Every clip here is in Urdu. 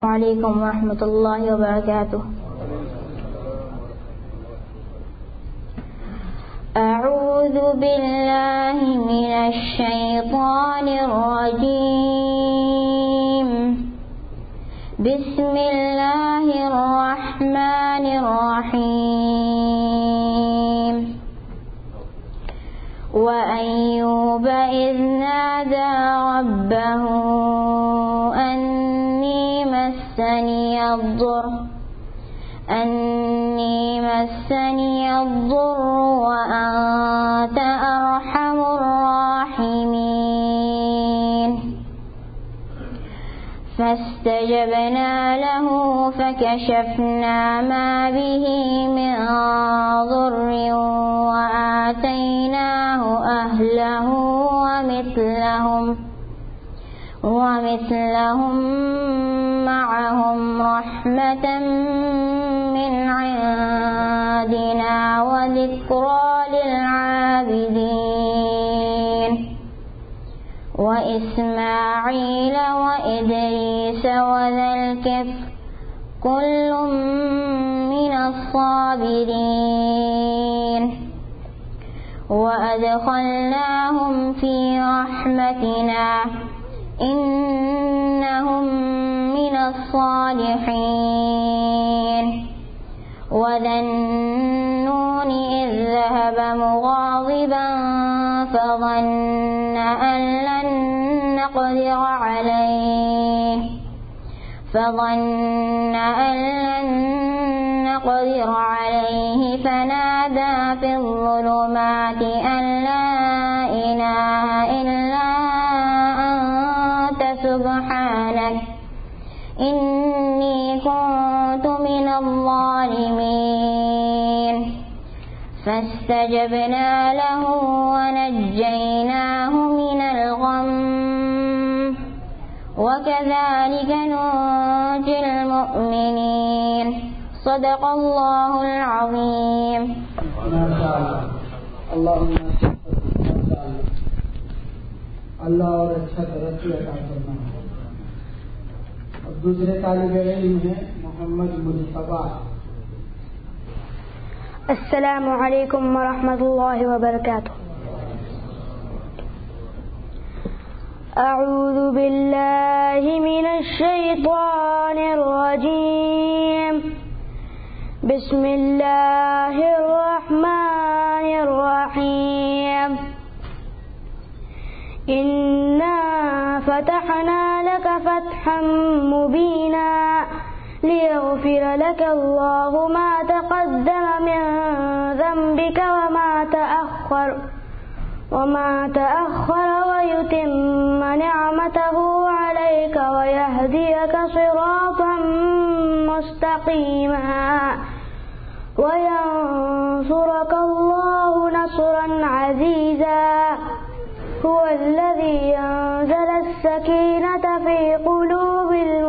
علیکم ورحمۃ اللہ وبرکاتہ. اعوذ باللہ من الشیطان الرجیم. بسم اللہ الرحمن الرحیم. وأيوب إذ نادى ربه أني مسني الضر وأنت أرحم الراحمين. فاستجبنا له فكشفنا ما به من ضر وآتيناه أهله ومثلهم معهم رحمة من عندنا وذكرى للعابدين. وإسماعيل وإدريس وذا الكفل كل من الصابرين. وأدخلناهم في رحمتنا إنهم من الصالحين. وذا النون إذ ذهب مغاضبا فظن أن لن نقدر عليه فنادى في الظلمات أن لا إله إلا أنت سبحانك إني كنت من الظالمين. فاستجبنا له ونجيناه من الغم وكذلك ننجي المؤمنين. صدق الله العظيم. اللہ اور اچھا ترقی عطا فرمائے. اور دوسرے طالب علم ہیں محمد مجتبیٰ. السلام علیکم ورحمۃ اللہ وبرکاتہ. اعوذ باللہ من الشیطان الرجیم. بسم اللہ الرحمن الرحیم. إنا فتحنا لك فتحا مبينا ليغفر لك الله ما تقدم من ذنبك وما تأخر ويتم نعمته عليك ويهديك صراطا مستقيما وينصرك الله نصرا عزيزا. هو الذي أنزل السكينة في قلوب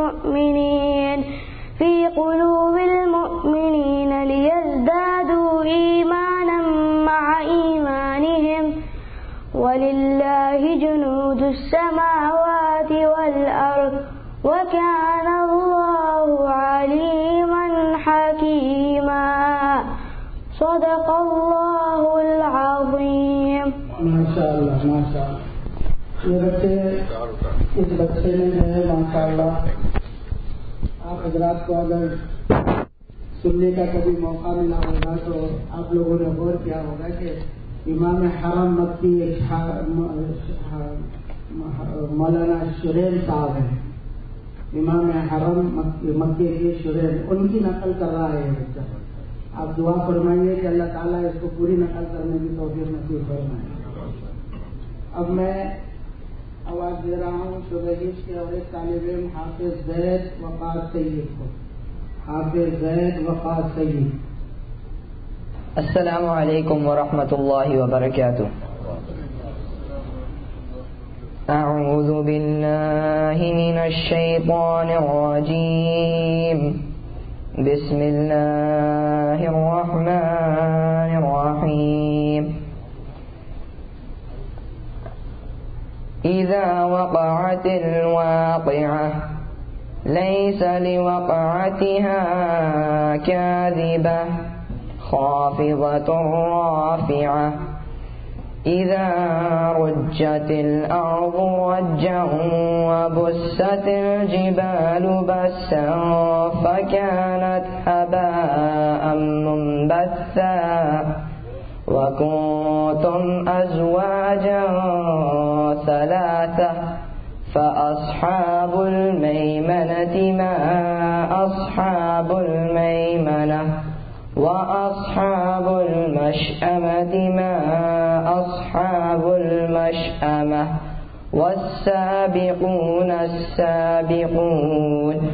المؤمنين ليزدادوا إيمانا مع إيمانهم ولله جنود السماوات والأرض وكان الله عليما حكيما. صدق الله العظيم. ماشاء اللہ ماشاء اللہ. یہ بچے اس بچے نے جو ہے ماشاء اللہ آپ حضرات کو اگر سننے کا کبھی موقع ملا ہوگا تو آپ لوگوں نے غور کیا ہوگا کہ امام حرم مکی مولانا شرین صاحب ہیں. امام حرم مکے کے شرین ان کی نقل کر رہا ہے یہ بچہ. آپ دعا فرمائیے کہ اللہ تعالیٰ اس کو پوری نقل کرنے کی توفیق نصیب فرمائے. اب میں آواز دے رہا ہوں شعبہ حفظ کے اور ایک طالب علم حافظ زید وقار سید کو. حافظ زید وقار سید. السلام علیکم ورحمۃ اللہ وبرکاتہ. اعوذ باللہ من الشیطان الرجیم. بسم اللہ الرحمن الرحیم. اذا وقعت الواقعة ليس لوقعتها كاذبة خافضة رافعة إذا رجت الأرض رجا وبست الجبال بسا فكانت هباء منبثا وكنتم أزواجا ثلاثة فأصحاب الميمنة ما أصحاب الميمنة وأصحاب المشأمة ما أصحاب المشأمة والسابقون السابقون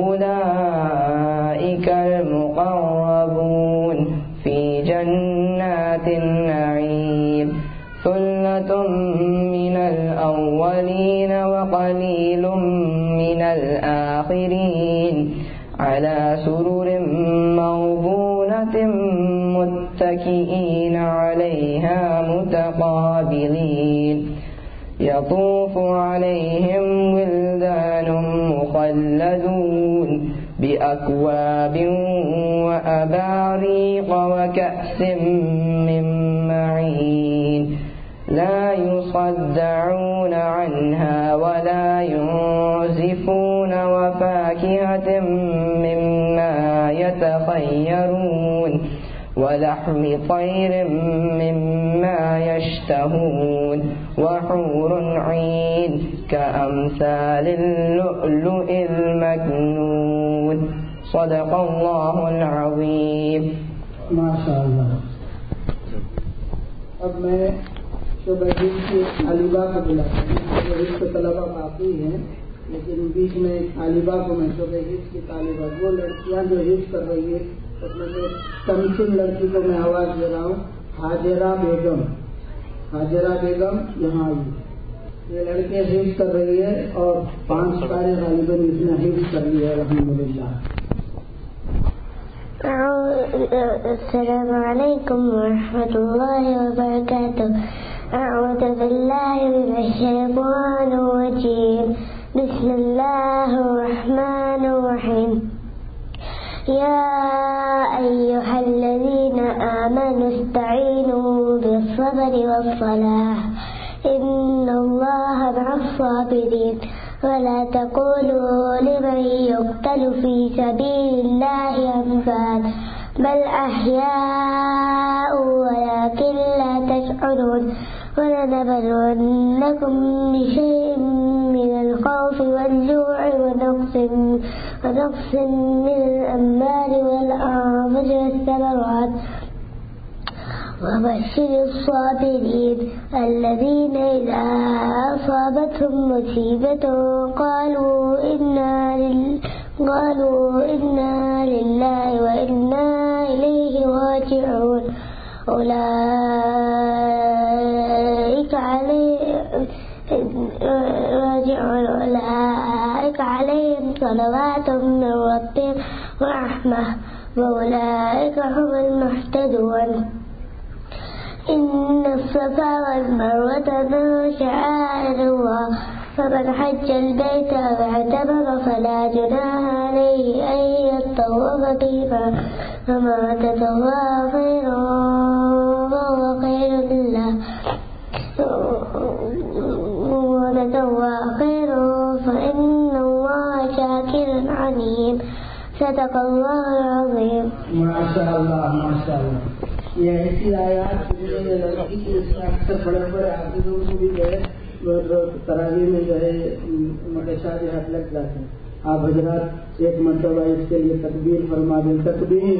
أولئك المقربون في جنات النعيم ثلة من الأولين وقليل من الآخرين على سرر موضونة متكئين عليها متقابلين يطوف عليهم ولدان مخلدون بأكواب وأباريق وكأس من معين لا يصدعون عنها ولا ينزفون وفاكهة مما يتخيرون ولحم طير مما يشتهون وحور عين كأمثال اللؤلؤ المكنون صدق الله العظيم. ماشاءاللہ. اب میں شعبہ حفظ کی طالبہ کو بلاتا ہوں. حفظ کے طلبہ کافی ہیں لیکن بیچ میں طالبہ کو میں شعبہ حفظ کی طالبہ وہ لڑکیاں جو حفظ کر رہی ہے اس میں سے کمسن لڑکی کو میں آواز دے رہا ہوں. حاجرہ بیگم یہاں آئی. یہ لڑکے حفظ کر رہی ہے اور 5 سارے غالباً اس نے حفظ کر لیا ہے الحمدللہ. السلام علیکم ورحمۃ اللہ وبرکاتہ. اعوذ باللہ من الشیطان الرجیم. بسم اللہ الرحمن الرحیم. يا أيها الذين آمنوا استعينوا بالصبر والصلاة إن الله مع الصابرين ولا تقولوا لمن يقتل في سبيل الله أموات بل أحياء ولكن لا تشعرون ولنبلونكم بشيء من الخوف والجوع ونقص من الأموال والأنفس والثمرات وبشر الصابرين الذين إذا أصابتهم مصيبة قالوا إنا لله وإنا إليه راجعون أولئك عليهم صلوات من ربهم ورحمة وأولئك هم المهتدون. إن الصفا والمروة من شعائر الله فمن حج البيت أو اعتمر فلا جناح عليه أن يطوف بهما وما تطوع خيرا فهو خير لله وتطوع خيرا فإن الله شاكر عليم. صدق اللہ العظیم. ماشاءاللہ ماشاءاللہ. یہ ایسی آیات لڑکی کی اس میں اکثر بڑے بڑے حافظوں کو بھی جو ہے تراویح میں جو ہے متشابہات لگ جاتے ہیں. آپ حضرات ایک مرتبہ اس کے لیے تکبیر فرما دیں. تکبیر.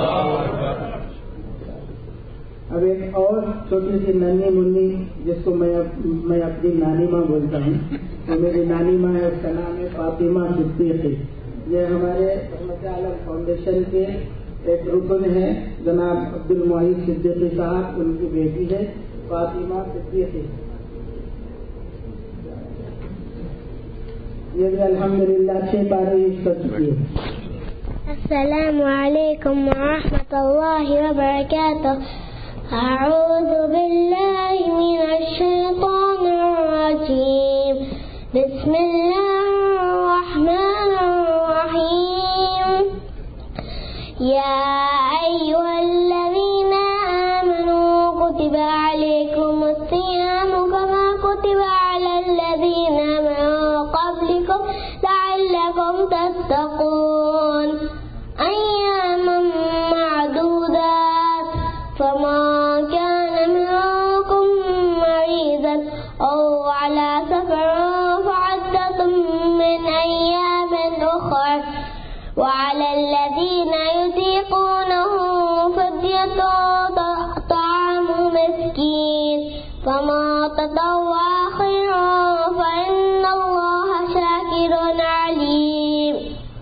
اب ایک اور چھوٹی سی ننھی منی جس کو میں اپنی نانی ماں بولتا ہوں. تو میری نانی ماں ہے, اس کا نام ہے فاطمہ صدیقی. یہ ہمارے رحمت عالم فاؤنڈیشن کے ایک رکن ہے جناب عبد المعید صدیقی صاحب, ان کی بیٹی ہے فاطمہ صدیقی. یہ بھی الحمدللہ 6 پارے یوز کر چکی ہے. السلام علیکم ورحمۃ اللہ وبرکاتہ. اعوذ باللہ من الشیطان الرجیم. بسم اللہ الرحمن الرحیم. يا أيها الذين آمنوا كتب عليكم الصيام كما كتب على الذين من قبلكم لعلكم تتقون أياما معدودات فمن كان منكم مريضا أو على سفر فعدة من أيام أخر وعلى الذين يطيقونه فدية طعام مسكين فما تطوع خيرا فإن الله شاكر عليم.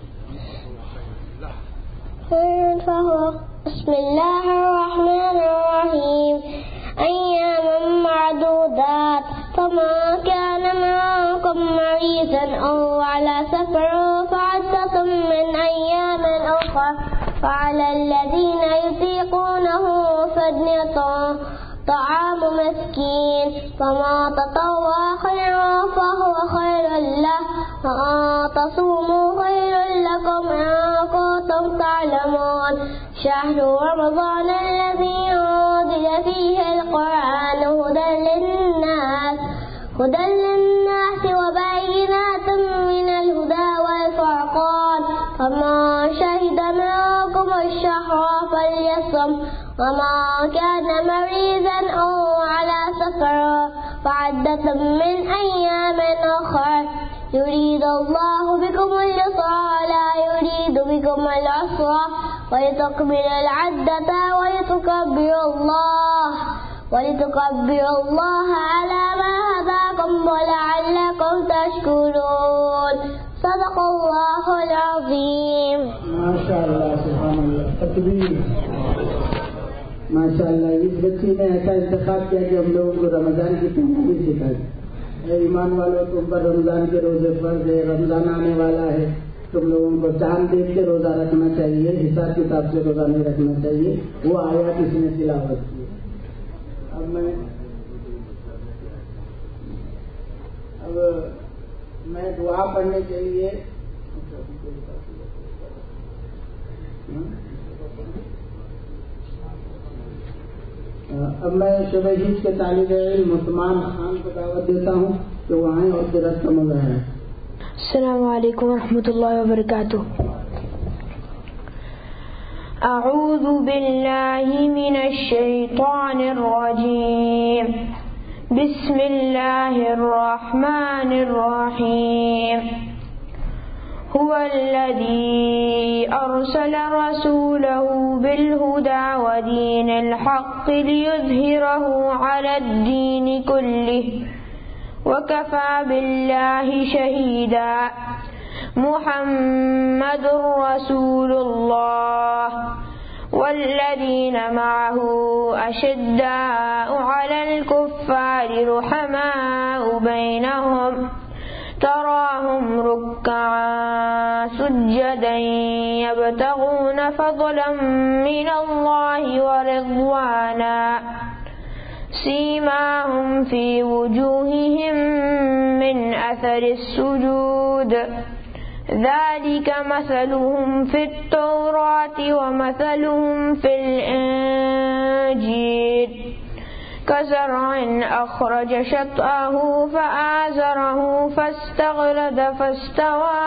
بسم الله الرحمن الرحيم أياما معدودات فما كان منكم مريضا أو على سفر فعدة من أيام أخر وعلى الذين يطيقونه فدية طعام مسكين فما تطوع خيرا فهو خير له وأن تصوموا خير لكم إن كنتم تعلمون. شهر رمضان الذي أنزل فيه القرآن هدى للناس وبينات من الهدى والفرقان فمن شهد منكم الشهر فليصم ومن كان مريضا أو على سفر فعدة من أيام أخر يريد الله بكم اليسر ولا يريد بكم العسر ولتكملوا العدة ولتكبروا الله على ما هداكم ولعلكم تشكرون. صدق الله العظيم. ما شاء الله سبحان اللہ تکبیر. ماشاء اللہ اس بچی نے ایسا انتخاب کیا کہ ہم لوگوں کو رمضان کی تیاری سکھائی. اے ایمان والوں تم پر رمضان کے روزے فرض ہے. رمضان آنے والا ہے. تم لوگوں کو چاند دیکھ کے روزہ رکھنا چاہیے. حساب کتاب سے روزہ نہیں رکھنا چاہیے. وہ آیات اس نے تلاوت کی. اب میں دعا پڑھنے کے لیے اب میں شب عید کے طالب علم عثمان خان کو دعوت دیتا ہوں کہ وہ آئیں اور درس کا مزہ ہے. السلام علیکم ورحمۃ اللہ وبرکاتہ. اعوذ باللہ من الشیطان الرجیم. بسم اللہ الرحمن الرحیم. هو الذي أرسل رسوله بالهدى ودين الحق ليظهره على الدين كله وكفى بالله شهيدا. محمد رسول الله والذين معه أشداء على الكفار رحماء بينهم تراهم ركعا سجدا يبتغون فضلا من الله ورضوانا سيماهم في وجوههم من أثر السجود ذلك مثلهم في التوراة ومثلهم في الإنجيل كزرع أخرج شطأه فآزره فاستغلظ فاستوى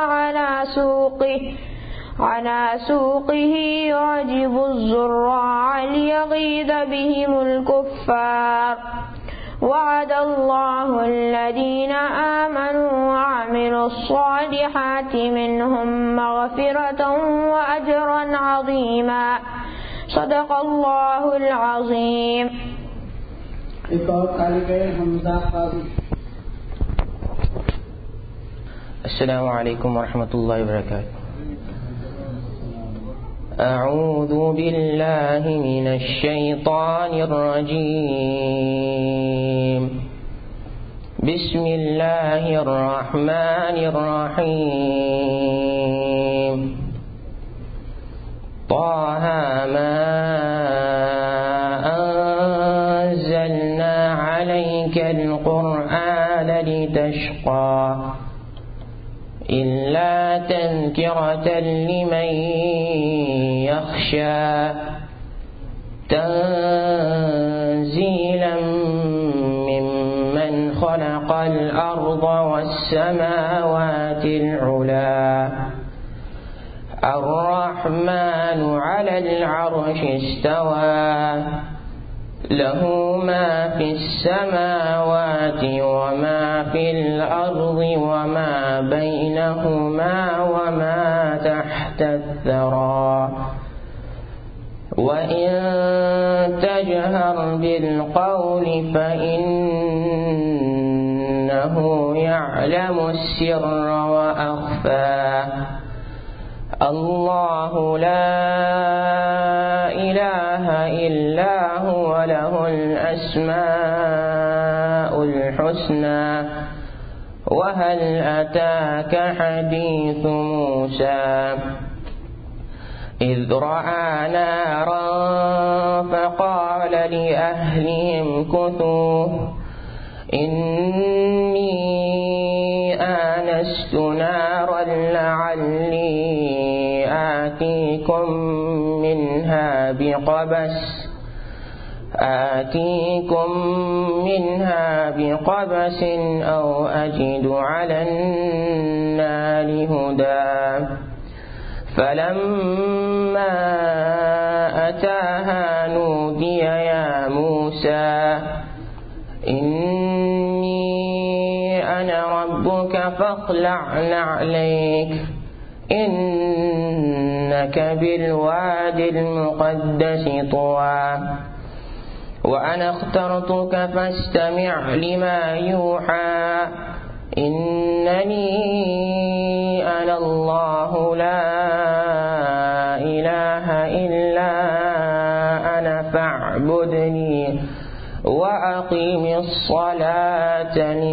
على سوقه يعجب الزراع ليغيظ بهم الكفار. وعد الله الذين آمنوا وعملوا الصالحات منهم مغفرة وأجرا عظيما. صدق الله العظيم. ایک اور طالب علم حمزہ قاضی. السلام علیکم ورحمۃ اللہ وبرکاتہ. اعوذ باللہ من الشیطان الرجیم. بسم اللہ الرحمن الرحیم. طه ما القرآن لتشقى إلا تذكرة لمن يخشى تنزيلا ممن خلق الأرض والسماوات العلى الرحمن على العرش استوى له ما في السماوات وما في الأرض وما بينهما وما تحت الثرى وإن تجهر بالقول فإنه يعلم السر وأخفى الله لا إله إلا هو له الأسماء الحسنى وهل أتاك حديث موسى إذ رأى نارا فقال لأهلهم كثوا إني آنست نارا لعلي آتيكم منها بقبس أو أجد على النار هدى فلما أتاها نودي يا موسى إني أنا ربك فاخلع نعليك إنك بالواد المقدس طوى وأنا اخترتك فاستمع لما يوحى إنني أنا الله لا إله إلا أنا فاعبدني وأقم الصلاة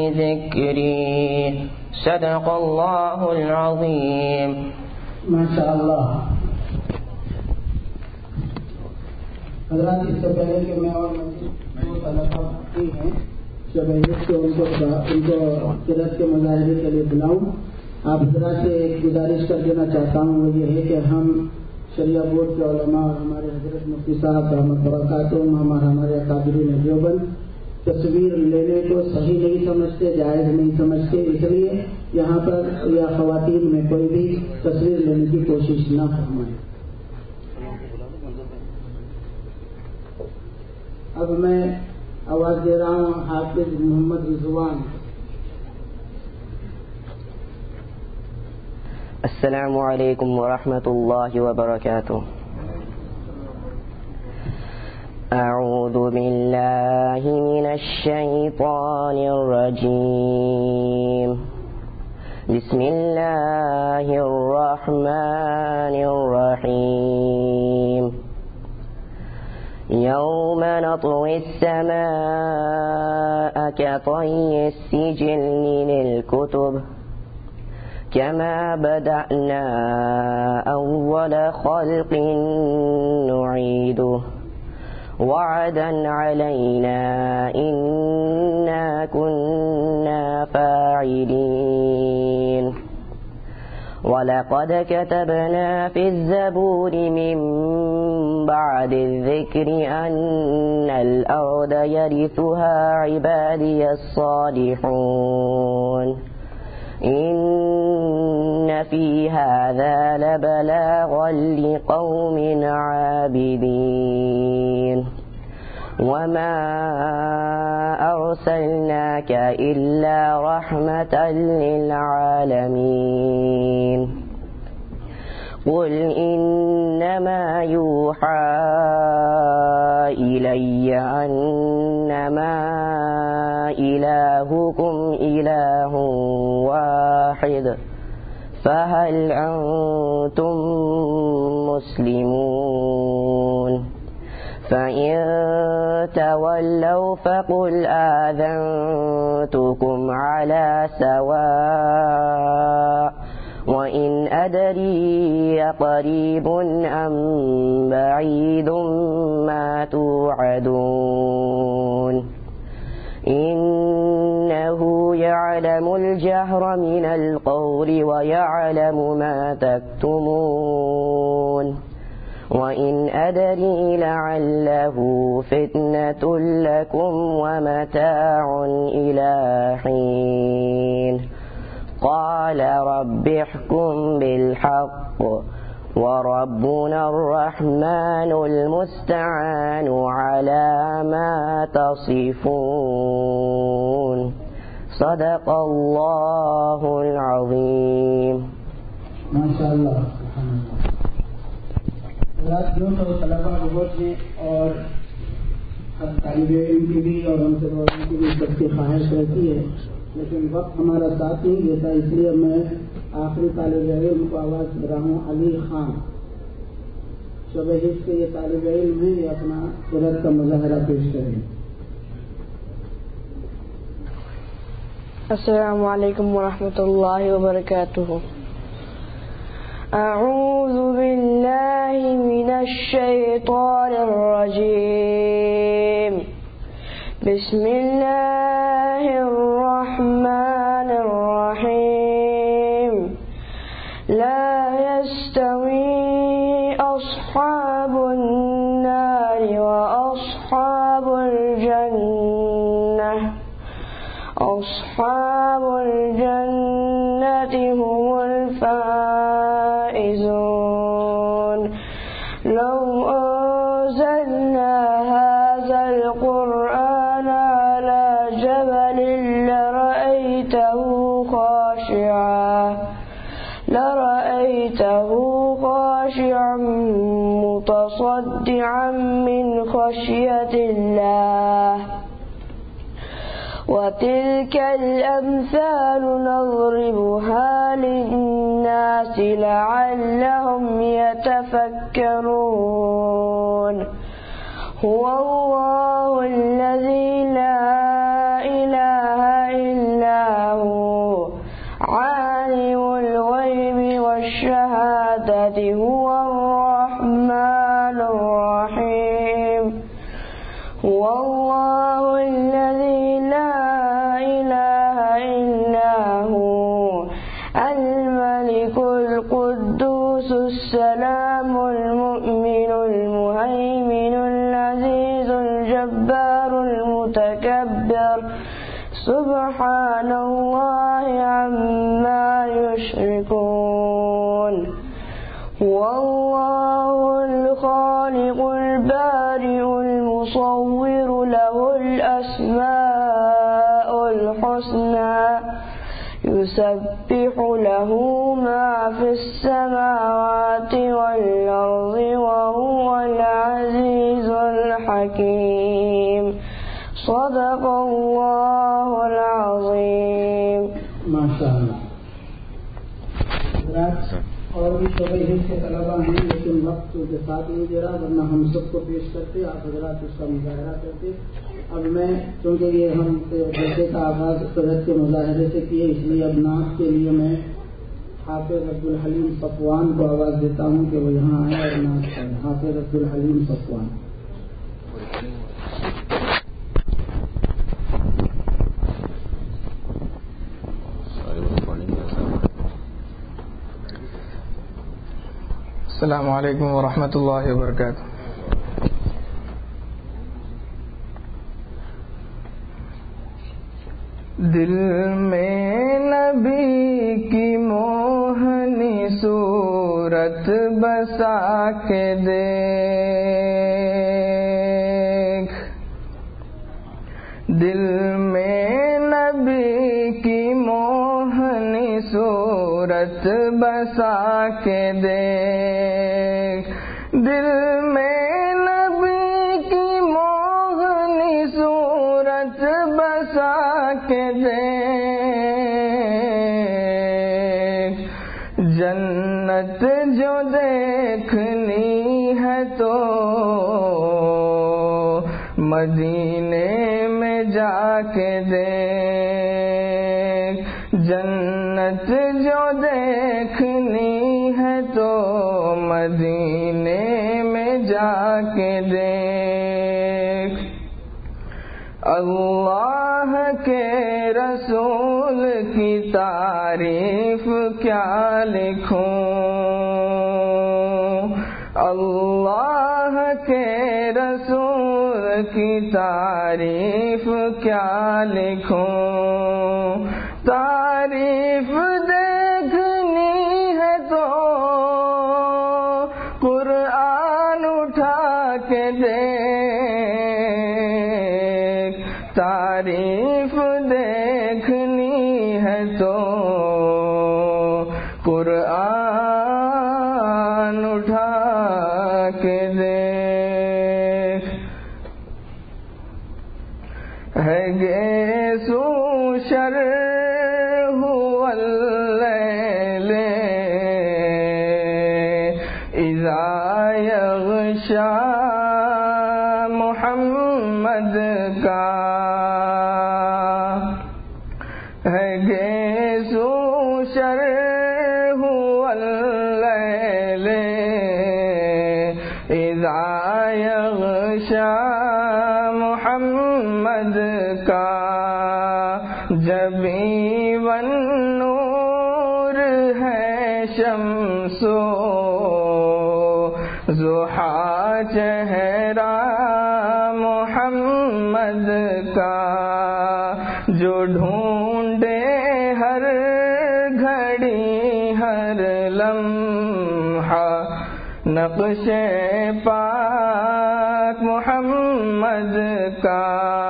لذكري صدق الله العظيم. ما شاء الله. हज़रात, इससे पहले कि मैं और मजीद हैं जब उनको किरत के मुजाहिदे के लिए बुलाऊं, आप जरा से एक गुजारिश कर देना चाहता हूं, वो ये है कि हम शरिया बोर्ड के उलमा और हमारे हजरत मुफ्ती साहब रहमत बरकातुहुम हमारे अकाबिरीन देवबंद तस्वीर लेने को सही नहीं समझते, जायज़ नहीं समझते, इसलिए यहाँ पर या ख़वातीन में कोई भी तस्वीर लेने की कोशिश न फरमाएं। अब मैं आवाज़ दे रहा हूँ हाफिज मोहम्मद रिजवान। अस्सलामु अलैकुम वरहमतुल्लाहि वबरकातुह। अऊज़ु बिल्लाहि मिनश शैतानिर रजीम। बिस्मिल्लाहिर रहमानिर रहीम। यौम नत्वी अस्समाअ कतय्यि स्सिजिल लिलकुतुब कमा बदअना अव्वल खल्क़िन नुईदुहु वअदन अलैना इन्ना कुन्ना फाइलीन। वलक़द कतबना फ़िज़्ज़बूर मिन बअदि الذिक्रि अन्नल अर्द यरिथुहा इबादियस्सालिहून। إن في هذا لبلاغا لقوم عابدين وما أرسلناك إلا رحمة للعالمين قل إنما يوحى إلي أنما إلهكم إله واحد فهل أنتم مسلمون فإن تولوا فقل آذنتكم على سواء وإن أدري قريب أم بعيد ما توعدون إنه يعلم الجهر من القول ويعلم ما تكتمون وإن أدري لعله فتنة لكم ومتاع إلى حين قال رب احكم بالحق وربنا الرحمن المستعان على ما تصفون صدق الله العظيم. ماشاء اللہ جو تو طلبا بہت ہیں اور ہر طالب علم کی بھی اور ہم سے بڑھنے کی بھی سب کی خواہش رہتی ہے، لیکن وقت ہمارا ساتھ نہیں دیتا، اس لیے میں آخری طالب علم کو آواز دے رہا ہوں علی خان شعبہ حفظ کے یہ طالب علم ہیں، یہ اپنا قدرت کا مظاہرہ پیش کریں. السلام علیکم ورحمۃ اللہ وبرکاتہ. اعوذ باللہ من الشیطان الرجیم. بسم اللہ الرحمن الرحیم. لا يستوي أصحاب النار وأصحاب الجنة أصحاب الجنة هم الفائزون. لو أنزلنا هذا القرآن على جبل لرأيته خاشعا متصدعا من خشية الله. وتلك الأمثال نضربها للناس لعلهم يتفكرون. هو الله الذي لا إله إلا هو عالم الغيب والشهادة هو الرحمن الرحيم. هو الله الذي لا إله إلا هو الملك القدوس السلام المؤمن المهيمن العزيز الجبار المتكبر سبحان الله عما يشركون. هو الله الخالق البارئ المصور له الأسماء الحسنى يسبح له ما في السماوات والأرض وهو العزيز الحكيم. صدق اللہ العظیم. ماشاء اللہ. اور بھی شعبہ حفظ کے طلبا ہیں، لیکن وقت کے ساتھ نہیں دے رہا، ورنہ ہم سب کو پیش کرتے، آپ حضرات اس کا مظاہرہ کرتے. اب میں چونکہ یہ ہم جیسے کا آغاز قدرت کے مظاہرے سے کیے، اس لیے اب نعت کے لیے میں حافظ عبدالحلیم صفوان کو آواز دیتا ہوں کہ وہ یہاں آئے اور نعت کریں. حافظ عبدالحلیم صفوان. السلام علیکم ورحمۃ اللہ وبرکاتہ. دل میں نبی کی موہنی صورت بسا کے دیکھ، دل میں نبی کی موہنی صورت بسا کے دیکھ، دل میں نبی کی موہنی صورت بسا کے دیکھ. جنت جو دیکھنی ہے تو مدینے میں جا کے دیکھ، جنت جو دیکھنی ہے تو مدینے میں جا کے دیکھ. اللہ کے رسول کی تعریف کیا لکھوں، اللہ کے رسول کی تعریف کیا لکھوں، تعریف دیکھنی ہے تو قرآن اٹھا کے دیکھ، تعریف دیکھنی ہے تو قرآن اٹھا کے دیکھ، ہے گیسو شرح واللیل اذا یغشا محمد کا، ہے گیسو شرح واللیل اذا یغشا محمد کا، جبی والنور ہے شمس و ضحیٰ چہرہ محمد کا، جو ڈھونڈے ہر گھڑی ہر لمحہ نقش پاک محمد کا،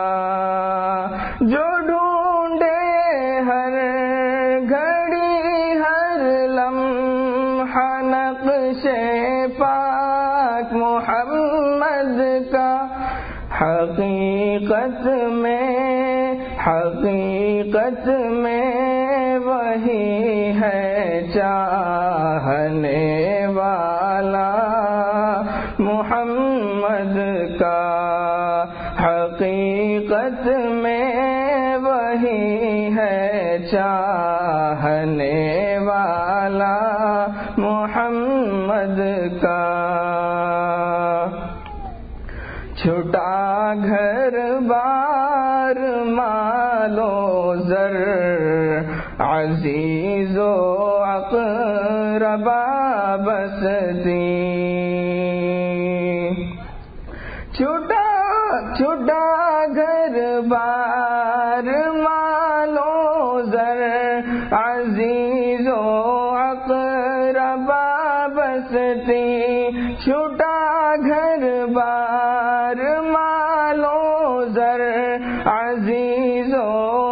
جو ڈھونڈے ہر گھڑی ہر لمحہ نقش پاک محمد کا، حقیقت میں وہی ہے چاہنے والا محمد کا، حقیقت میں وہی ہے چاہنے والا محمد کا، چھٹا گھر بار مالو زر عزیز و اقربا بستی، چھٹا گھر بار مالو زر عزیز و اقربا بستی، چھٹا گھر بار مالو زر عزیز و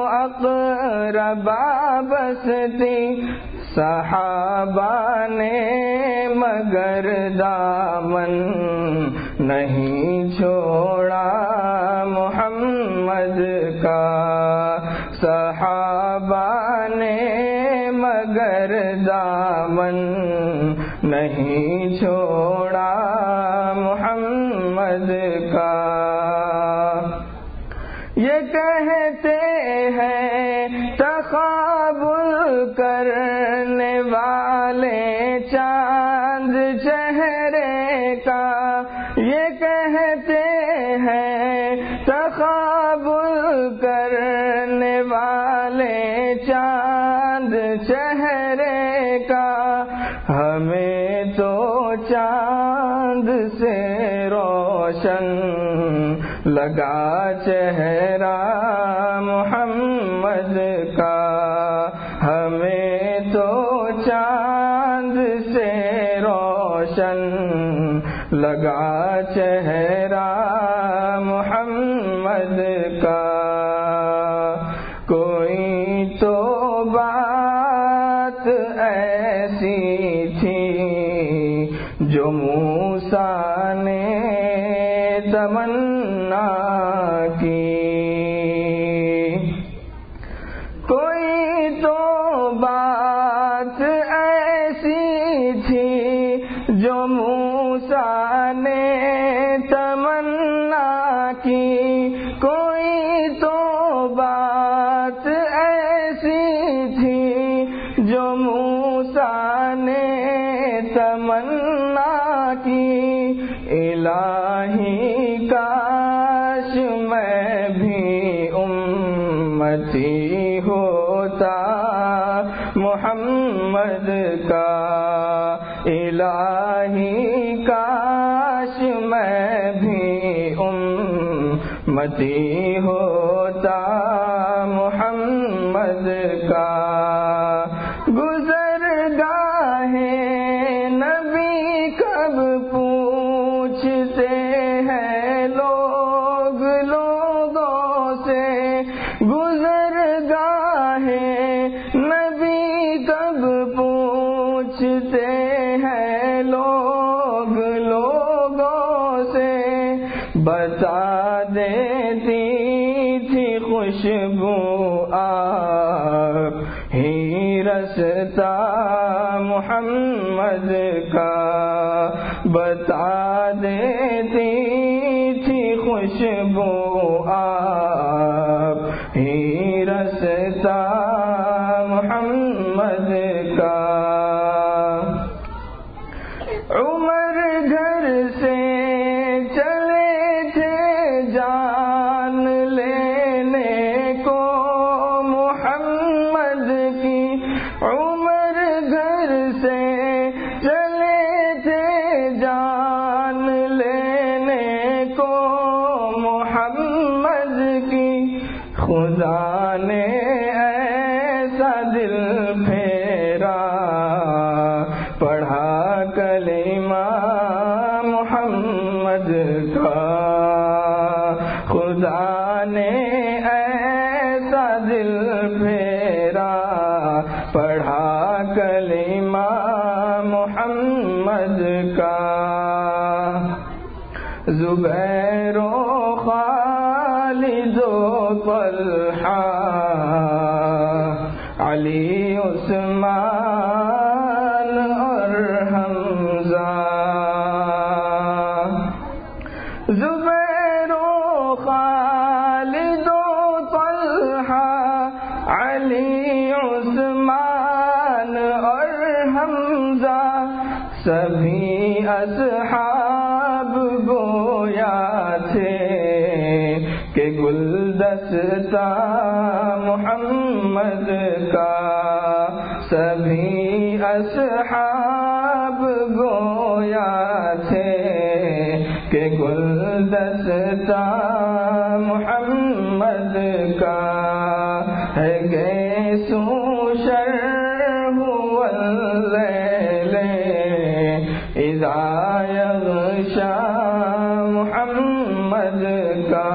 اقربا بستی، صحابہ نے مگر دامن نہیں چھوڑا محمد کا، صحابہ نے مگر دامن نہیں چھوڑا محمد کا، یہ کہتے ہیں تقابل کرنے والے چاند چہرے کا، یہ کہتے ہیں تقابل کرنے والے چاند چہرے کا، ہمیں تو چاند سے روشن لگا چہرہ محمد کا، ہمیں تو چاند سے روشن لگا چہرہ محمد کا، کوئی تو بات ایسی تھی جو موسیٰ نے تمنا کی، کوئی تو بات ایسی تھی جو موسیٰ نے تمنا کی، کوئی تو بات ایسی تھی جو موسیٰ نے تمنا کی، الہی کاش میں بھی امتی ہوتا محمد کا، الہی کاش میں بھی امتی ہوتا محمد کا. گزرگاہ نبی کب پوچھتے ہیں لوگ لوگوں سے. گزرگاہ نبی کب پوچھتے ہیں لوگ لوگوں سے. بتا دیتی تھی خوشبو آپ ہی رستا محمد کا. بتا دیتی تھی خوشبو آپ ہی رستا محمد کا. عمر گھر سے چلے تھے جان لینے کو محمد کی. عمر گھر سے چلے تھے جان لینے کو محمد کی. خدا نے ایسا دل پھیرا پڑھا کلمہ محمد کا. خدا نے ایسا دل پھیرا پڑھا کلمہ محمد کا. زبیر و خالد و طلحہ علی عثمان اور حمزہ. زبیر و خالد و طلحہ علی عثمان اور حمزہ سبھی اصحاب گویا تھے کہ گلدستہ محمد کا. سبھی اصحاب گویا تھے کہ گلدستہ محمد کا. ہے گیسو شرح واللیل اذا یغشا محمد کا.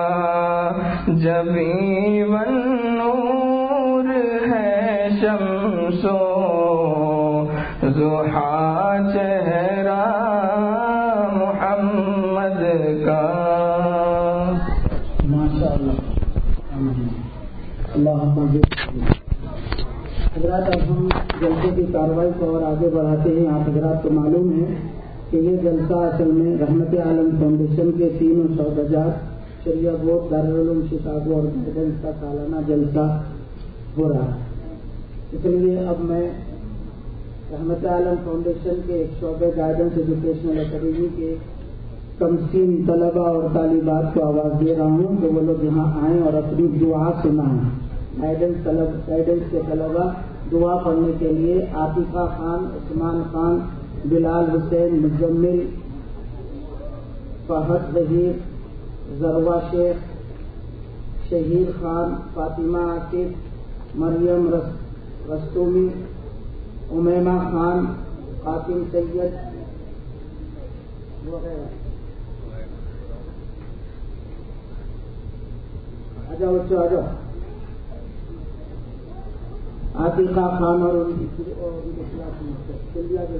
جبیں والنور ہے شمس و ضحیٰ چہرہ محمد کا. ماشاءاللہ. اللہم حضرات، اب ہم جلسے کی کارروائی کو اور آگے بڑھاتے ہیں. آپ حضرات کو معلوم ہے کہ یہ جلسہ اصل میں رحمت عالم فاؤنڈیشن کے 3 شعبجات شریعہ بورڈ دارالعلوم شکاگو اور گائیڈنس کا سالانہ جلسہ ہو رہا ہے. اس لیے اب میں رحمت عالم فاؤنڈیشن کے ایک شعبے گائیڈنس ایجوکیشنل اکیڈمی کے کمسین طلباء اور طالبات کو آواز دے رہا ہوں کہ وہ لوگ یہاں آئیں اور اپنی دعا سنائیں. گائیڈنس کے طلباء دعا پڑھنے کے لیے عاطفہ خان، عثمان خان، بلال حسین، مزمل، فہد ظہیر، ذروہ شیخ، شہیر خان، فاطمہ عاقب، مریم رستومی، امیمہ خان، قاسم سید وغیرہ. آجاؤ بچوں آجاؤ. عاطفہ خان اور ان کی کلاس میں چلیے آگے.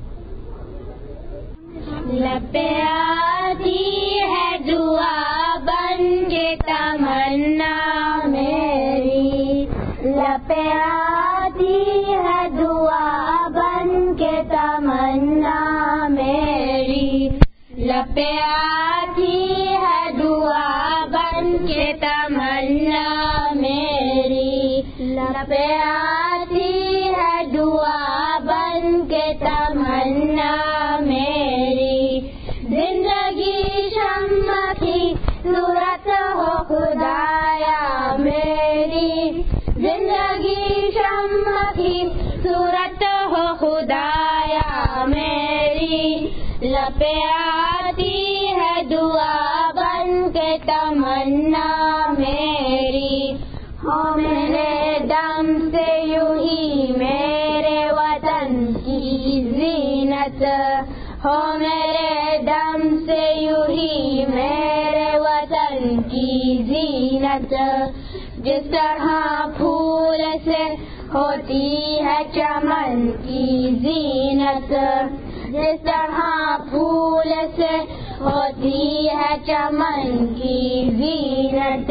لب پہ آتی ہے دعا بن کے تمنا میری. لب پہ آتی ہے دعا بن کے تمنا میری. لب پہ آتی ہے دعا بن کے تمنا میری. لب پہ آتی ہے دعا بن کے تمنا میری. زندگی شمع کی صورت ہو خدایا میری. زندگی شمع کی صورت ہو خدایا میری. لپے آتی ہے دعا بن کے تمنا میری، ہو میرے دم سے یوں ہی میرے وطن کی زینت، ہو میرے دم سے یوں ہی میرے وطن کی زینت، جس طرح پھول سے ہوتی ہے چمن کی زینت، جس طرح پھول سے ہوتی ہے چمن کی زینت،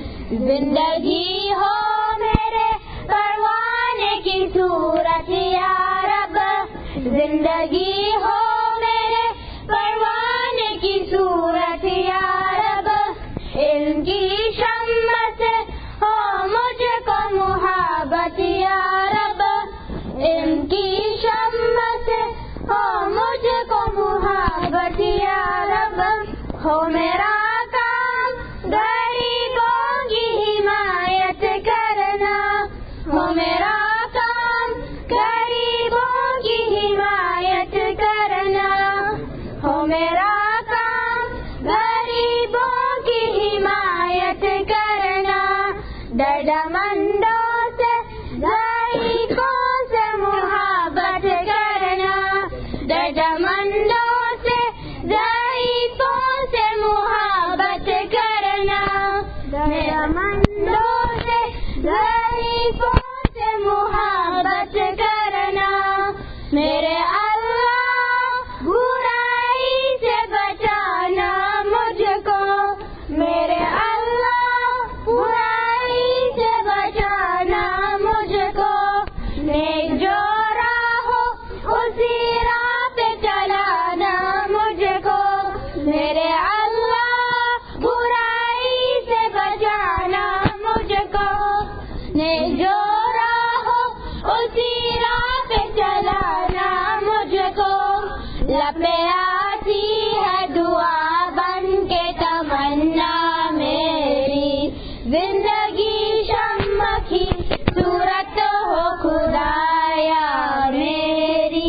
زندگی ہو میرے پروانے کی صورت یا رب، زندگی ہو میرے پروانے کی صورت یا رب، ان کی شمع سے ہو مجھ کو محبت یا رب، ان کی شمع سے ہو مجھ کو محبت یا رب، ہو میرا کام غریبوں کی حمایت کرنا، ہو میرا کام غریبوں کی حمایت کرنا، ہو میرا کام غریبوں کی حمایت کرنا، دردمندوں سے ضعیفوں سے محبت کرنا، دردمندوں سے ضعیفوں سے محبت کرنا، دردمندوں سے ضعیفوں سے محبت کرنا، میرے اللہ برائی سے بچانا مجھ کو، میرے اللہ برائی سے بچانا مجھ کو، نیک جو راہ ہو اسی راہ پہ چلانا مجھ کو، میرے اللہ برائی سے بچانا مجھ کو، نیک جو راہ ہو اسی راہ پہ چلانا مجھ کو، لپے آتی ہے دعا بن کے تمنا میری، زندگی شمع کی صورت ہو خدایا میری۔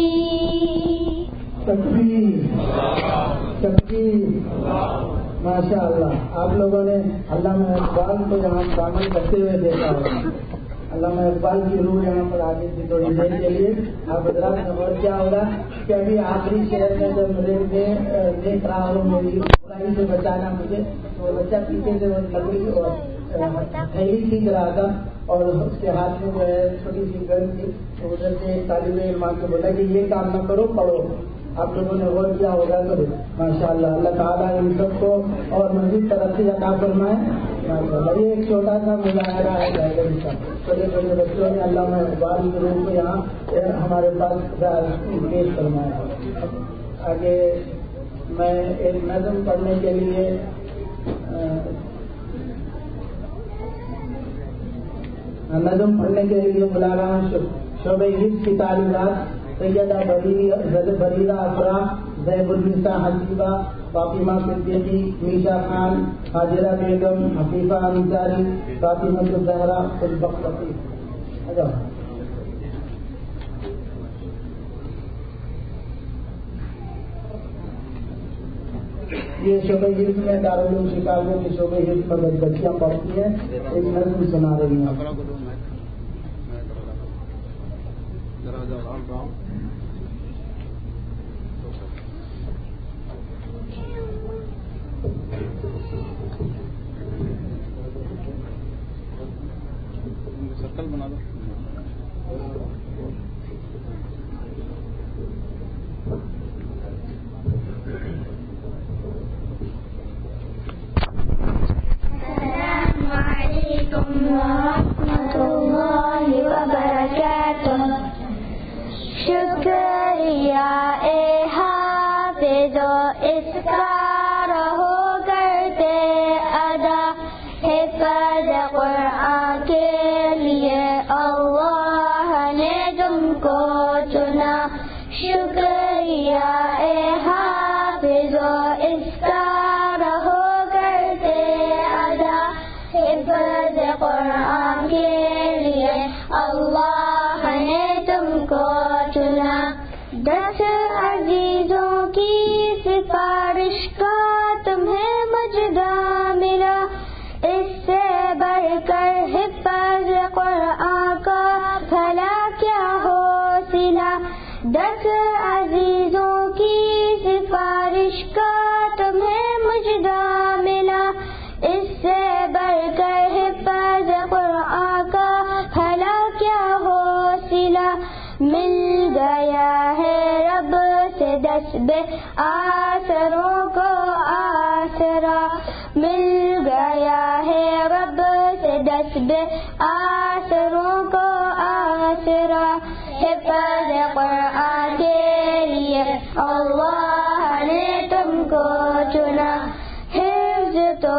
تکبیر تکبیر، ماشاء اللہ۔ آپ لوگوں نے علامہ اقبال کو یہاں شامل کرتے ہوئے دیکھا ہے، علامہ اقبال کی روح یہاں پر آگے تھی تھوڑی دیر کے لیے۔ آپ حضرات نے اور کیا ہوگا کہ ابھی آخری شہر میں جب دیکھ رہا ہوں میری برائی سے بچانا مجھے، تو بچہ پیچھے سے لکڑی اور تھیلی کھینچ رہا تھا اور اس کے ہاتھ میں جو ہے چھوٹی سی گن تھی، تو ادھر سے ایک طالب علم آ کے بولا کہ یہ کام نہ کرو، پڑھو۔ آپ لوگوں نے غور کیا ہوگا تو ماشاء اللہ، اللہ تعالیٰ ان سب کو اور مزید ترقی عطا فرمائے ماشاء اللہ۔ یہ ایک چھوٹا سا مظاہرہ ہے لائبریری کا، چھوٹے چھوٹے بچوں نے علامہ اقبال کے روح کو یہاں ہمارے پاس پیش فرمایا۔ آگے میں ایک نظم پڑھنے کے لیے بلا رہا ہوں شعبہ حفظ کی طالبات سیدہ بریرہ افراح، زیب النساء حسیبہ، فاطمہ صدیقی، میشا خان، حاجرہ بیگم، حفیظہ انصاری، فاطمہ الزہرا، البختفی۔ یہ شعبہ حفظ میں دارالعلوم شکاگو کے شعبہ حفظ پر بچیاں پڑھتی ہیں، ایک نظم سنا رہی ہیں۔ سرکل بنا دو۔ السلام علیکم ورحمۃ اللہ وبرکاتہ۔ شکریہ اے حافظ و اس کا رہو کرتے ادا، حفظ قرآن کے لیے اللہ نے تم کو چنا۔ شکریہ اے حافظ و اس کا رہو کرتے ادا، حفظ قرآن کے لیے اللہ نے تم کو چنا۔ 10 عزیزوں دس بے آسروں کو آسرا مل گیا ہے رب سے دس بے آسروں کو آسرا حفظ قرآن کے لیے اللہ نے تم کو چنا حفظ تو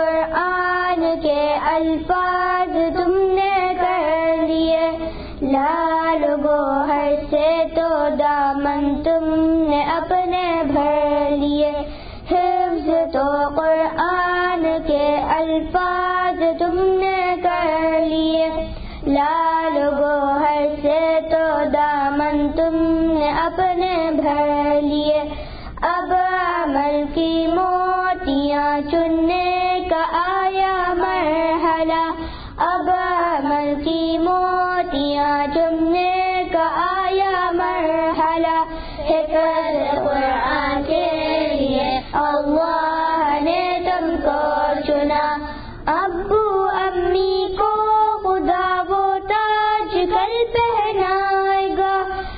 قرآن کے الفاظ تم نے کر لیے لال گوہر سے تو دامن تم نے اپنے بھر لیے حفظ تو قرآن کے الفاظ تم نے کر لیے لال گوہر سے تو دامن تم نے اپنے بھر لیے اب عمل کی موتیاں چننے کا آیا مرحلہ اب عمل کی موتیاں چننے کا آیا مرحلہ حفظ قرآن کے لیے اللہ نے تم کو چنا ابو امی کو خدا وہ تاج کل پہنائے گا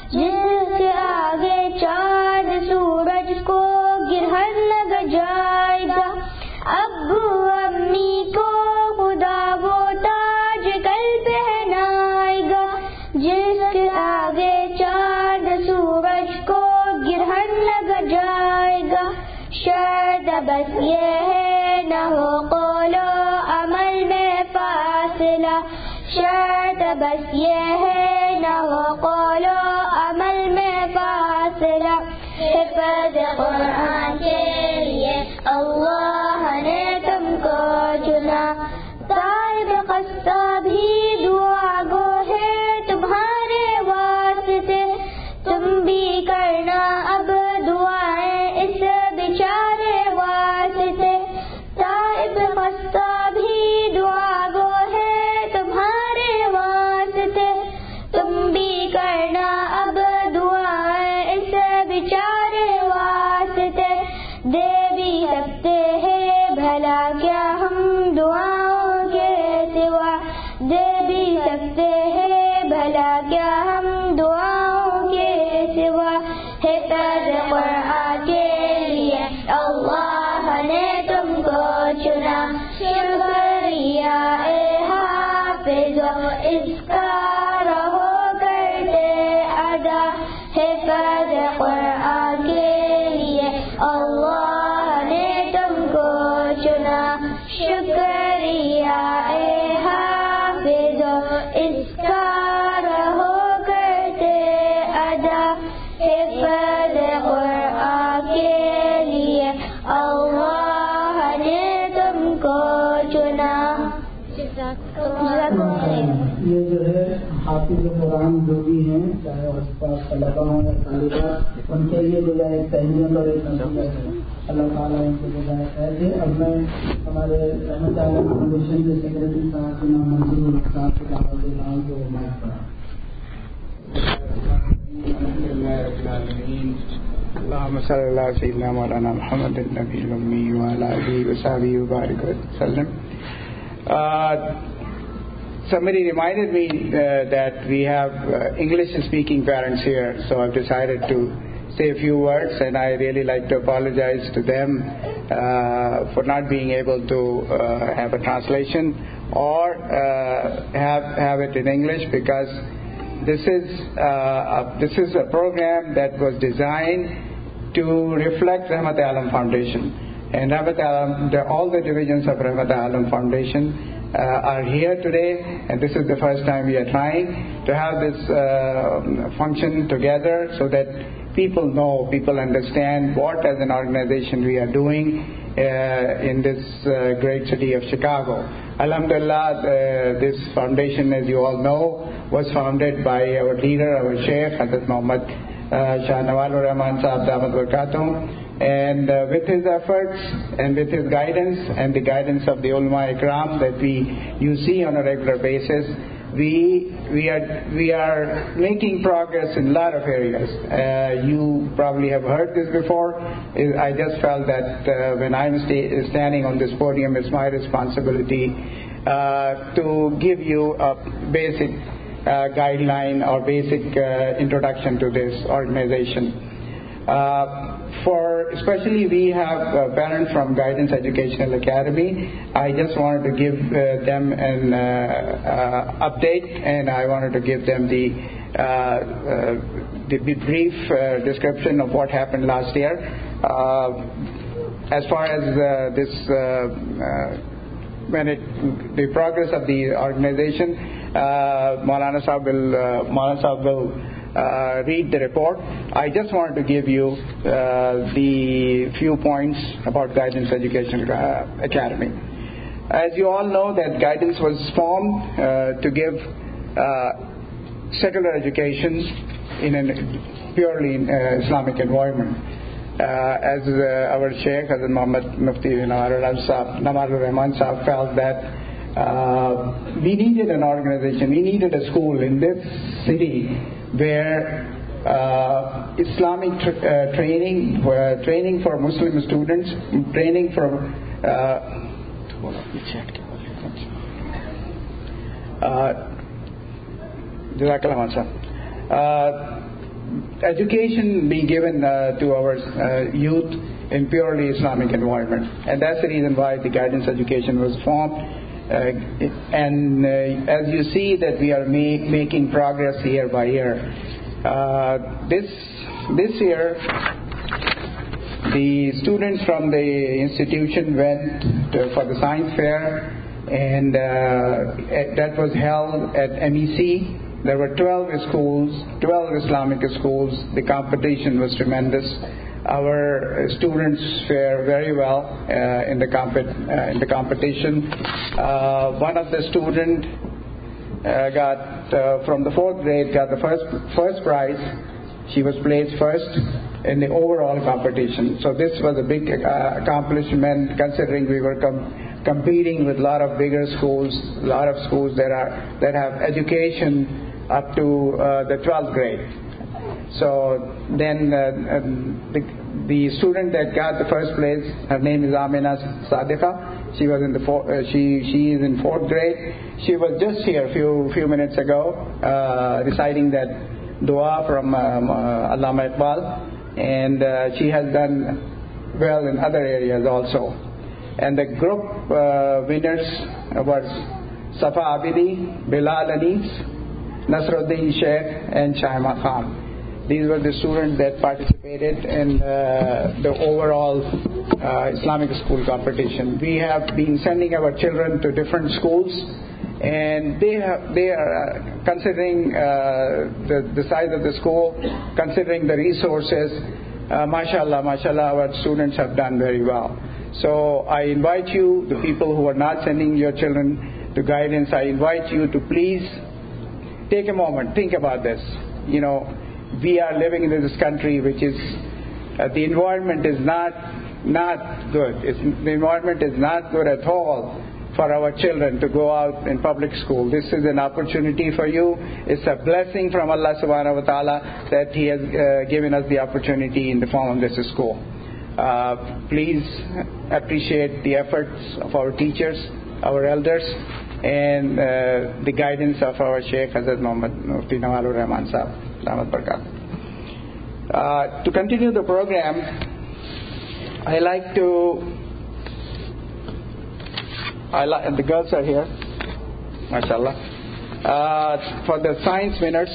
جس کے آگے چاند سورج کو گرہن لگ جائے گا ابو امی کو خدا وہ تاج کل پہنائے گا جس کے آگے چاند سورج کو گرہن لگ جائے گا شرط بس یہ ہے نہ ہو قول و عمل میں فاصلہ شرط بس یہ ہے نہ ہو قول و عمل میں فاصلہ حفظ قرآن کے لیے اللہ نے تم کو چنا طالب خستہ بھی دعا گو ہے تمہارے واسطے تم بھی کرنا اب دعائیں اس بیچارے واسطے طالب خستہ بھی دعا گو ہے تمہارے واسطے تم بھی کرنا اب دعائیں اس بیچارے واسطے دے بھی سکتے ہیں بھلا کیا ہم دعاؤں کے سوا دے بھی سکتے ہیں بھلا کیا ہم دعاؤں کے سوا حفظ قرآن کے لیے اللہ نے تم کو چنا شکریہ اے حافظ اس کا رہو کرتے ادا حفظ قرآن کے لیے اللہ نے تم کو چنا شکریہ اے حافظ اس کا رہو کرتے ادا حفظ قرآن کے لیے اللہ نے تم کو چنا یہ جو ہے حافظ قرآن جو بھی ہیں چاہے آس پاس طلبا ہوں یا طالبات ان کے لیے جو ہے ایک تہنیت اور ایک نصیحت ہے اللہ تعالیٰ ان کو جو ہے اب میں ہمارے رحمت عالم فاؤنڈیشن کے سیکرٹری صاحب کے نام منظور الحق صاحب کو دعوت دے رہا ہوں جو مائک پر اللهم صل على سيدنا مولانا محمد النبي الأمي وعلى آله وصحبه وبارك وسلم. Somebody reminded me that we have English-speaking parents here, so I've decided to say a few words, and I really like to apologize to them for not being able to have a translation or have it in English, because this is a program that was designed to reflect Rahmat Alam Foundation, and Rahmat Alam, all the divisions of Rahmat Alam Foundation are here today, and this is the first time we are trying to have this function together so that people know, people understand what as an organization we are doing in this great city of Chicago. Alhamdulillah, this foundation, as you all know, was founded by our leader, our Sheikh, Hazrat Muhammad Shah Nawal Rahman Sahab Damat Barakatuh. And with his efforts and with his guidance and the guidance of the ulama ikram that you see on a regular basis, we are making progress in a lot of areas. You probably have heard this before. I just felt that when I'm standing on this podium, it's my responsibility to give you a basic guideline or basic introduction to this organization. Especially we have parents from Guidance Educational Academy. I just wanted to give them an update, and I wanted to give them the brief description of what happened last year. As far as the progress of the organization, Maulana Sahib will read the report. I just wanted to give you the few points about Guidance Education Academy. As you all know, that Guidance was formed to give secular education in a purely Islamic environment. As our Sheikh Hazrat Muhammad Mufti Namarul Rahman Sahib felt that we needed an organization, we needed a school in this city where Islamic training for Muslim students, training for education be given to our youth in purely Islamic environment, and that's the reason why the Guidance Education was formed. And as you see that we are making progress year by year. This year, the students from the institution went for the science fair, and that was held at MEC. There were 12 schools, 12 Islamic schools. The competition was tremendous. Our students fare very well in the competition. One of the students got from the 4th grade got the first prize. She was placed first in the overall competition. So this was a big accomplishment, considering we were competing with a lot of bigger schools, a lot of schools that have education up to the 12th grade. So then the student that got the first place, her name is Amina Sadiqa. She was in she is in 4th grade. She was just here a few minutes ago reciting that dua from Allama Iqbal, and she has done well in other areas also. And the group winners was Safa Abidi, Bilal Anis, Nasruddin Sheikh, and Shaima Khan. These were the students that participated in the overall Islamic school competition. We have been sending our children to different schools, and they are considering the size of the school, considering the resources. Mashallah, our students have done very well. So I invite you, the people who are not sending your children to Guidance, I invite you to please take a moment, think about this. You know, we are living in this country which is, the environment is not good. The environment is not good at all for our children to go out in public school. This is an opportunity for you. It's a blessing from Allah subhanahu wa ta'ala that He has given us the opportunity in the form of this school. Please appreciate the efforts of our teachers, our elders, and the guidance of our Sheikh Hazrat Muhammad Mufti Namarul Rahman Sahib. To continue the program, the girls are here, mashallah. For the science winners,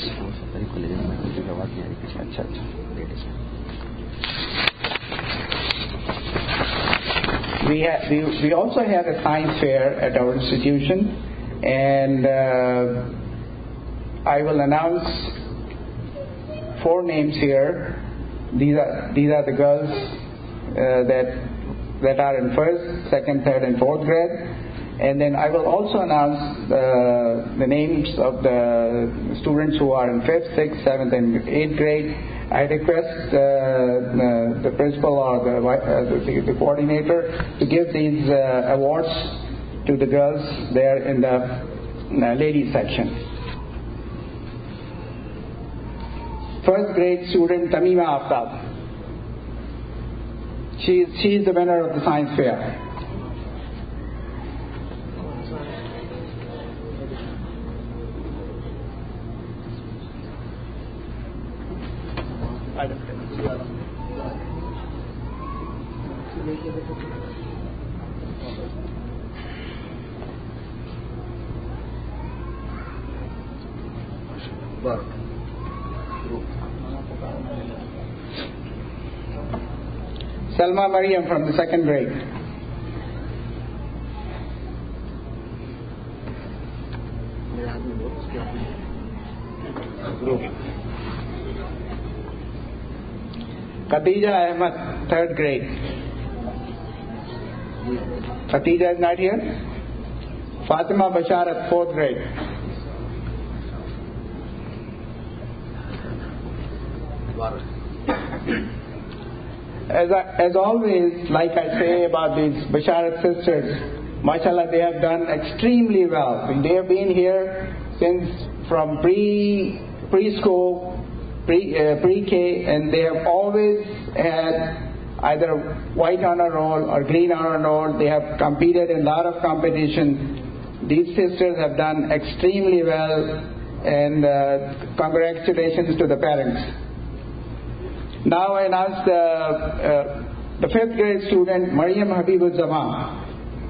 we also had a science fair at our institution, and I will announce 4 names here. These are the girls that are in 1st, 2nd, 3rd, and 4th grade. And then I will also announce the names of the students who are in 5th, 6th, 7th, and 8th grade. I request the principal or the coordinator to give these awards to the girls there in the ladies section. 1st grade student Tamima Aftab. She is the winner of the science fair. Salma Mariam from the second grade. Khadija Ahmed, third grade. Khadija is not here. Fatima Basharat, fourth grade. As always, like I say about these Basharat sisters, mashallah, they have done extremely well. They have been here since from preschool, pre-K, and they have always had either white honor roll or green honor roll. They have competed in a lot of competition. These sisters have done extremely well, and congratulations to the parents. Now I announce the fifth grade student, Maryam Habibul Zaman.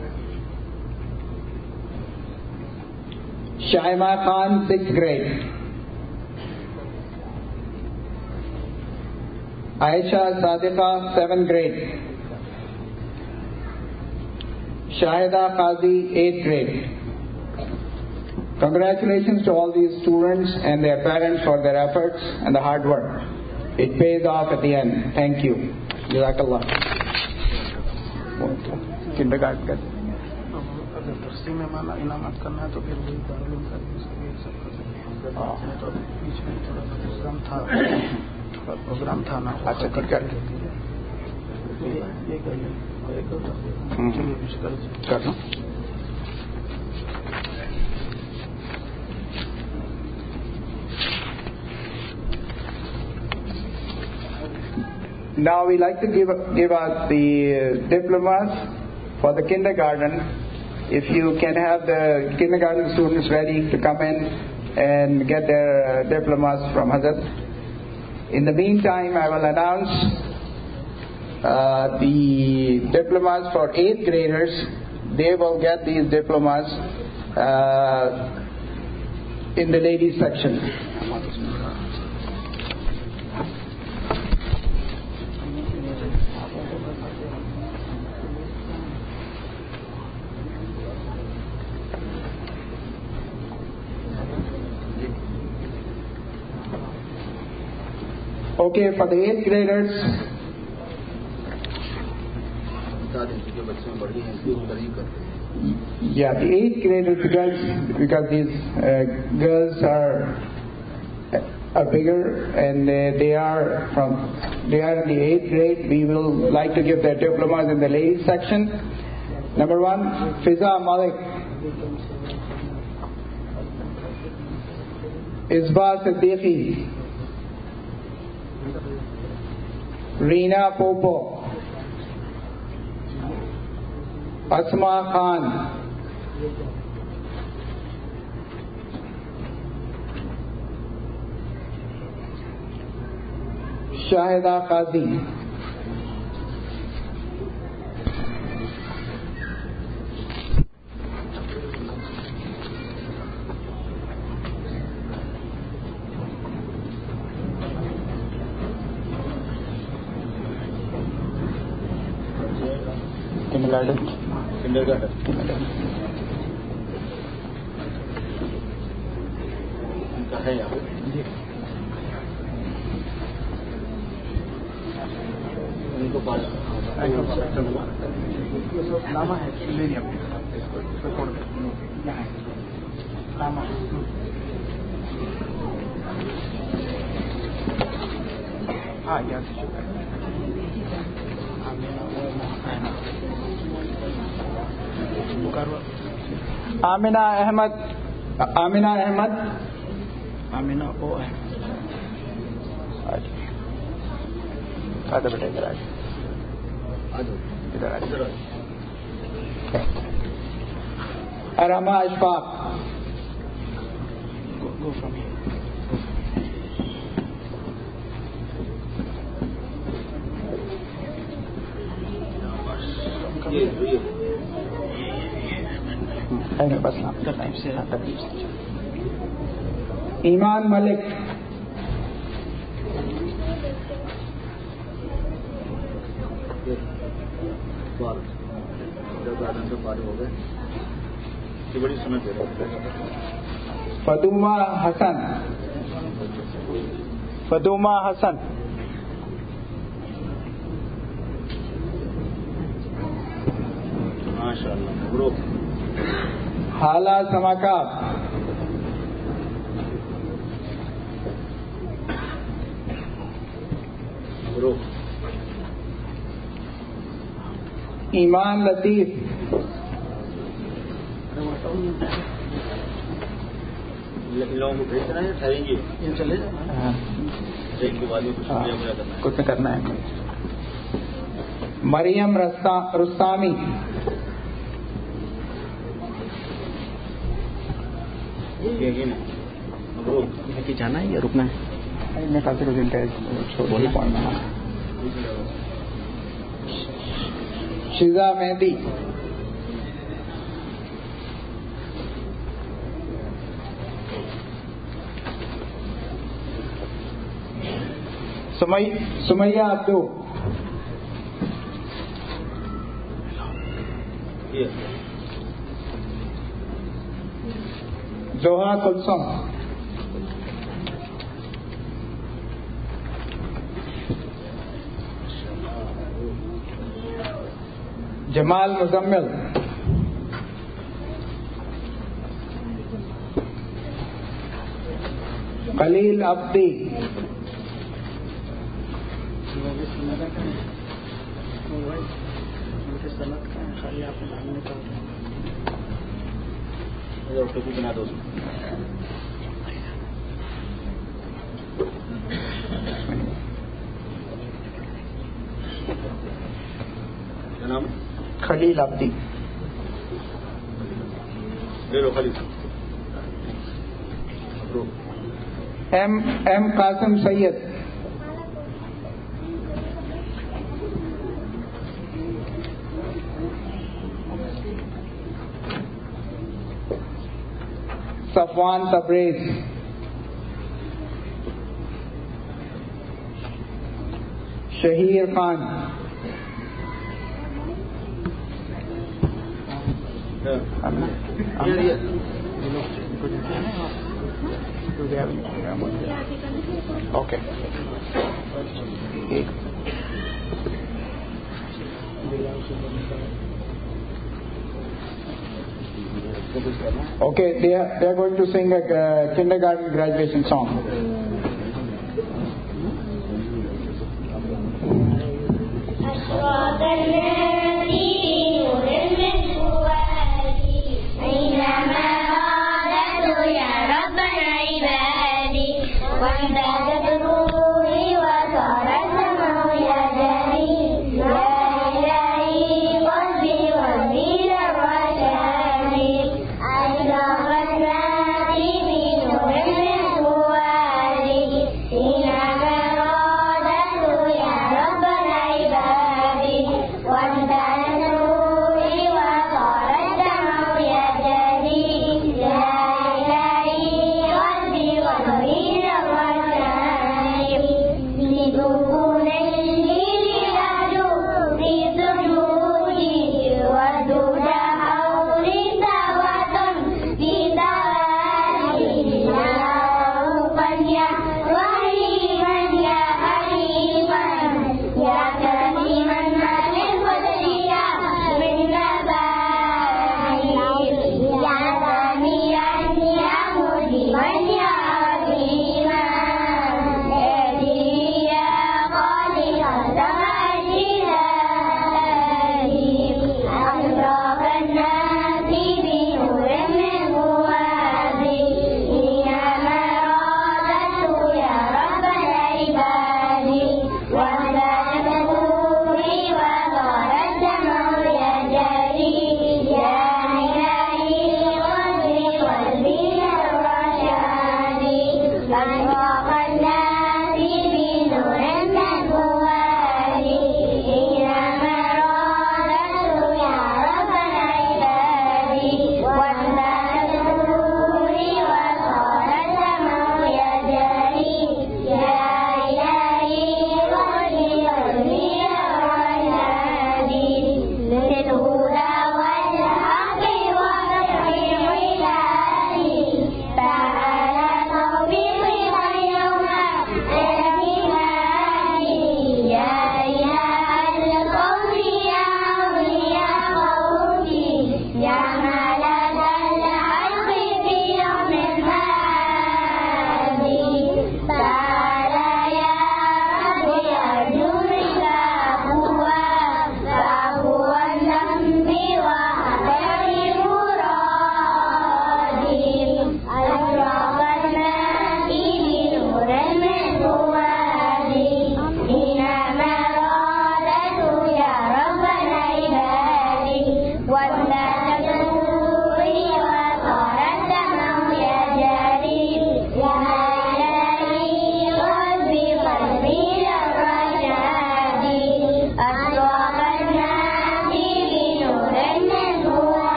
Shaima Khan, sixth grade. Aisha Sadiqa, seventh grade. Shahida Qazi, eighth grade. Congratulations to all these students and their parents for their efforts and the hard work. It pays off at the end. Thank you. Jazakallah. Kindergarten. अगर दर्सी में माना इनामत करना है तो फिर वही दारुल का सब तो बीच में थोड़ा प्रोग्राम था ना अच्छा ठीक है ये कर लो Now we like to give out the diplomas for the kindergarten. If you can have the kindergarten students ready to come in and get their diplomas from Hazrat. In the meantime, I will announce the diplomas for 8th graders. They will get these diplomas in the ladies section. Okay, for the 8th graders, yeah, the 8th graders, because these girls are bigger and they are in the 8th grade, we will like to give their diplomas in the ladies section. Number 1, Fiza Malik, Isba Siddiqui, Reena Popo, Asma Khan, Shahida Qazi, Kindergarten. नामा है मिलेनियम इसको छोड़ दे नामा हाँ याद Amina Ahmed. Amina O है आधा बेटा इधर इधर Arama Ashfaq. Go from here. ایمان ملک. فدومہ حسن. فدومہ حسن. حالہ سماکاب. ایمان لطیف. لوگوں کو بھیجنا ہے ٹھہریں گے چلے کچھ کرنا ہے. مریم رستامی. جانا ہے یا رکنا ہے؟ Sheeza Mehndi. Sumaiya Abdu. Zoha Kulsoom. Jamal Muzammil. Khalil Abdi. Khalil Abdi. M Qasim Syed. Safwan Tabrez. Shaheer Khan. Okay. Okay, they are going to sing a kindergarten graduation song.